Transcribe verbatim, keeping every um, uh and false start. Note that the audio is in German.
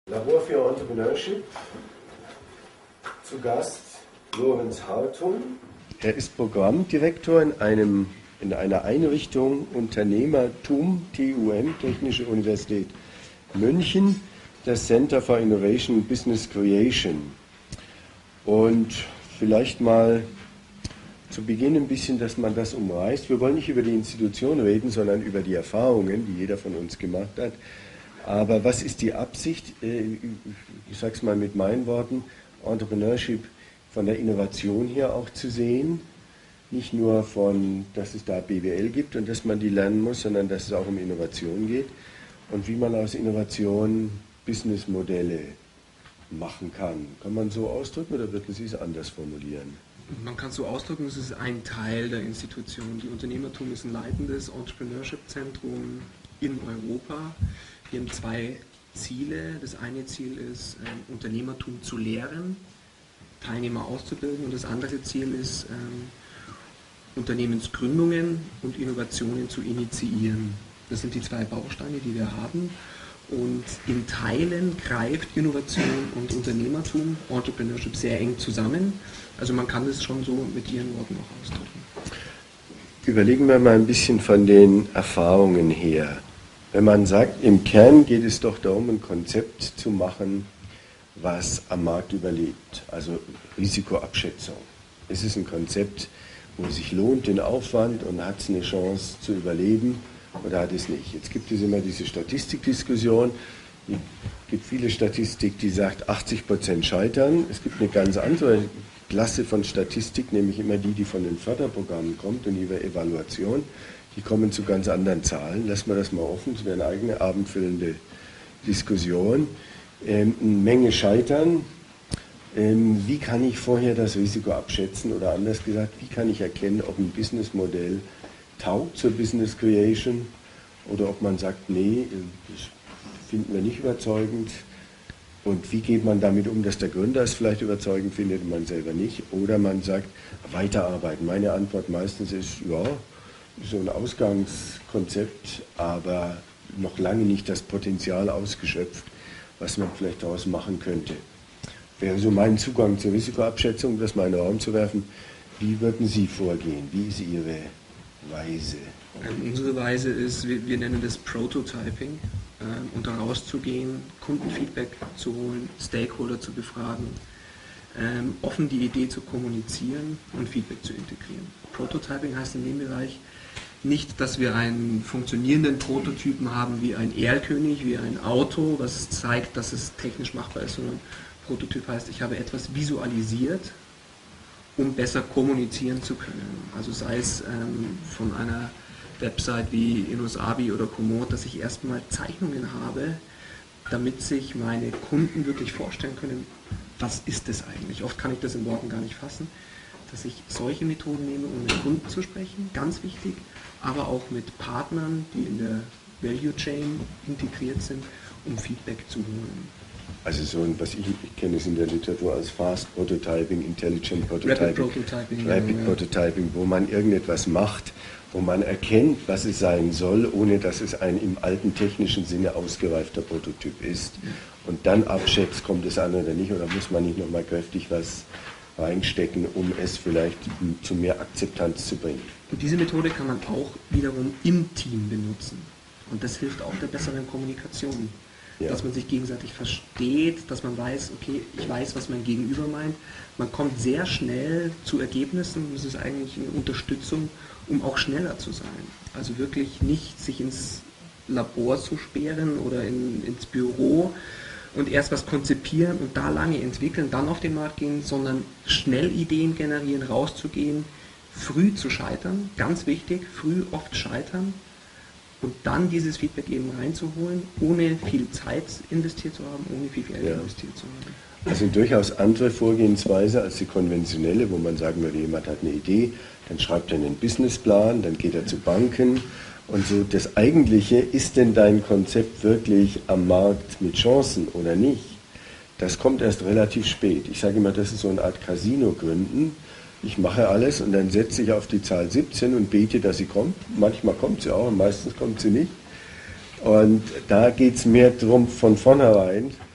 Labor für Entrepreneurship. Zu Gast Lorenz Hartung. Er ist Programmdirektor in, einem, in einer Einrichtung Unternehmertum, T U M, Technische Universität München, das Center for Innovation and Business Creation. Und vielleicht mal zu Beginn ein bisschen, dass man das umreißt. Wir wollen nicht über die Institution reden, sondern über die Erfahrungen, die jeder von uns gemacht hat. Aber was ist die Absicht? Ich sage es mal mit meinen Worten, Entrepreneurship von der Innovation her auch zu sehen. Nicht nur von, dass es da B W L gibt und dass man die lernen muss, sondern dass es auch um Innovation geht. Und wie man aus Innovation Businessmodelle machen kann. Kann man so ausdrücken oder würden Sie es anders formulieren? Man kann es so ausdrücken, es ist ein Teil der Institution. Die Unternehmertum ist ein leitendes Entrepreneurship-Zentrum in Europa. Wir haben zwei Ziele. Das eine Ziel ist, ähm, Unternehmertum zu lehren, Teilnehmer auszubilden, und das andere Ziel ist, ähm, Unternehmensgründungen und Innovationen zu initiieren. Das sind die zwei Bausteine, die wir haben. Und in Teilen greift Innovation und Unternehmertum, Entrepreneurship, sehr eng zusammen. Also man kann das schon so mit Ihren Worten auch ausdrücken. Überlegen wir mal ein bisschen von den Erfahrungen her. Wenn man sagt, im Kern geht es doch darum, ein Konzept zu machen, was am Markt überlebt, also Risikoabschätzung. Es ist ein Konzept, wo es sich lohnt, den Aufwand, und hat es eine Chance zu überleben oder hat es nicht. Jetzt gibt es immer diese Statistikdiskussion. Es gibt viele Statistik, die sagt, achtzig Prozent scheitern. Es gibt eine ganz andere Klasse von Statistik, nämlich immer die, die von den Förderprogrammen kommt und über Evaluation. Die kommen zu ganz anderen Zahlen. Lassen wir das mal offen, das wäre eine eigene abendfüllende Diskussion. Ähm, eine Menge scheitern. Ähm, wie kann ich vorher das Risiko abschätzen, oder anders gesagt, wie kann ich erkennen, ob ein Businessmodell taugt zur Business Creation oder ob man sagt, nee, das finden wir nicht überzeugend. Und wie geht man damit um, dass der Gründer es vielleicht überzeugend findet und man selber nicht? Oder man sagt, weiterarbeiten. Meine Antwort meistens ist, ja, so ein Ausgangskonzept, aber noch lange nicht das Potenzial ausgeschöpft, was man vielleicht daraus machen könnte. Wäre so mein Zugang zur Risikoabschätzung, das mal in den Raum zu werfen. Wie würden Sie vorgehen? Wie ist Ihre Weise? Ähm, unsere Weise ist, wir, wir nennen das Prototyping, ähm, und da rauszugehen, Kundenfeedback zu holen, Stakeholder zu befragen, ähm, offen die Idee zu kommunizieren und Feedback zu integrieren. Prototyping heißt in dem Bereich nicht, dass wir einen funktionierenden Prototypen haben wie ein Erlkönig, wie ein Auto, was zeigt, dass es technisch machbar ist, sondern Prototyp heißt, ich habe etwas visualisiert, um besser kommunizieren zu können. Also sei es ähm, von einer Website wie InnoSabi oder Komoot, dass ich erstmal Zeichnungen habe, damit sich meine Kunden wirklich vorstellen können, was ist das eigentlich? Oft kann ich das in Worten gar nicht fassen, dass ich solche Methoden nehme, um mit Kunden zu sprechen, ganz wichtig, aber auch mit Partnern, die in der Value Chain integriert sind, um Feedback zu holen. Also so ein, was ich, ich kenne es in der Literatur als Fast Prototyping, Intelligent Prototyping, Rapid Prototyping, Rapid ja. Prototyping, wo man irgendetwas macht, wo man erkennt, was es sein soll, ohne dass es ein im alten technischen Sinne ausgereifter Prototyp ist. Und dann abschätzt, kommt es an oder nicht, oder muss man nicht nochmal kräftig was reinstecken, um es vielleicht zu mehr Akzeptanz zu bringen. Und diese Methode kann man auch wiederum im Team benutzen. Und das hilft auch der besseren Kommunikation. Ja. Dass man sich gegenseitig versteht, dass man weiß, okay, ich weiß, was mein Gegenüber meint. Man kommt sehr schnell zu Ergebnissen, und das ist eigentlich eine Unterstützung, um auch schneller zu sein. Also wirklich nicht sich ins Labor zu sperren oder in, ins Büro und erst was konzipieren und da lange entwickeln, dann auf den Markt gehen, sondern schnell Ideen generieren, rauszugehen, früh zu scheitern, ganz wichtig, früh oft scheitern, und dann dieses Feedback eben reinzuholen, ohne viel Zeit investiert zu haben, ohne viel Geld ja. investiert zu haben. Das sind durchaus andere Vorgehensweise als die konventionelle, wo man sagen würde, jemand hat eine Idee, dann schreibt er einen Businessplan, dann geht er zu Banken und so. Das Eigentliche, ist denn dein Konzept wirklich am Markt mit Chancen oder nicht? Das kommt erst relativ spät. Ich sage immer, das ist so eine Art Casino gründen. Ich mache alles und dann setze ich auf die Zahl siebzehn und bete, dass sie kommt. Manchmal kommt sie auch und meistens kommt sie nicht. Und da geht es mehr darum, von vornherein